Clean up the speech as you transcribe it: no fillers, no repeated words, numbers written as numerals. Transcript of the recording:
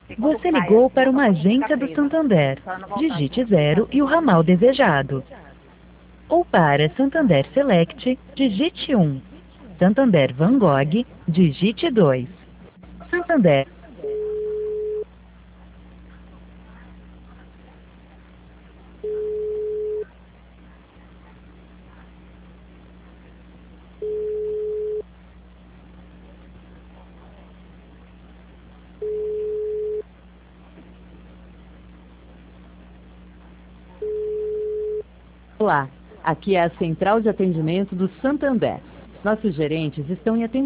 Você ligou para uma agência do Santander. Digite 0 e o ramal desejado. Ou para Santander Select, digite 1. Santander Van Gogh, digite 2. Santander. Olá, aqui é a Central de Atendimento do Santander. Nossos gerentes estão em atendimento.